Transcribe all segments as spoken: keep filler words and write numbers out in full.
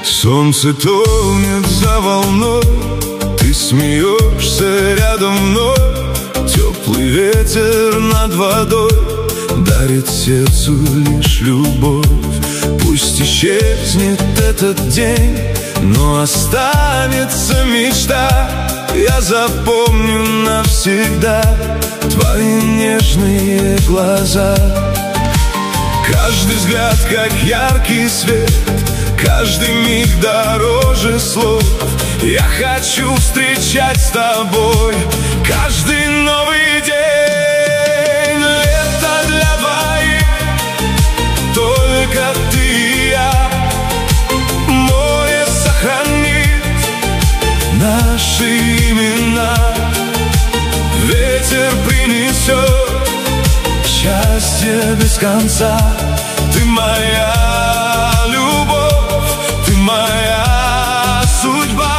Солнце тонет за волной, ты смеешься рядом мной. Теплый ветер над водой дарит сердцу лишь любовь. Пусть исчезнет этот день, но останется мечта. Я запомню навсегда твои нежные глаза. Каждый взгляд, как яркий свет, каждый миг дороже слов. Я хочу встречать с тобой каждый новый день. Лето для двоих, только ты и я. Море сохранит наши имена. Ветер принесет счастье без конца. Ты моя любовь, ты моя судьба.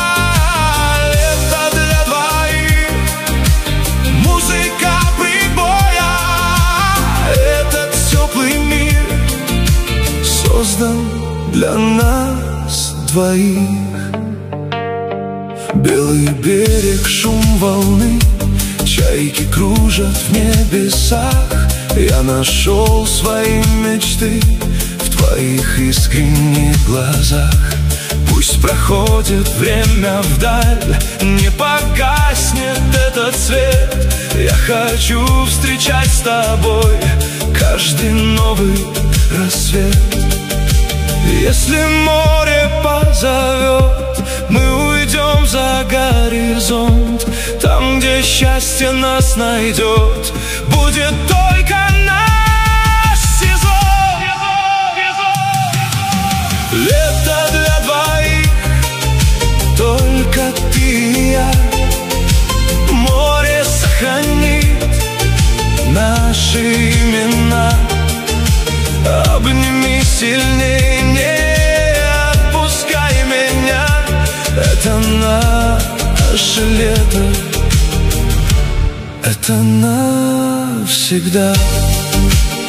Лето для двоих, музыка прибоя. Этот теплый мир создан для нас двоих. Белый берег, шум волны, чайки кружат в небесах. Я нашел свои мечты в твоих искренних глазах. Пусть проходит время вдаль, не погаснет этот свет. Я хочу встречать с тобой каждый новый рассвет. Если море позовет, мы уйдем за горизонт. Там, где счастье нас найдет, будет только наш сезон. Лето для двоих, только ты и я. Море сохранит наши имена. Обними сильнее, не отпускай меня. Это наше лето, это навсегда.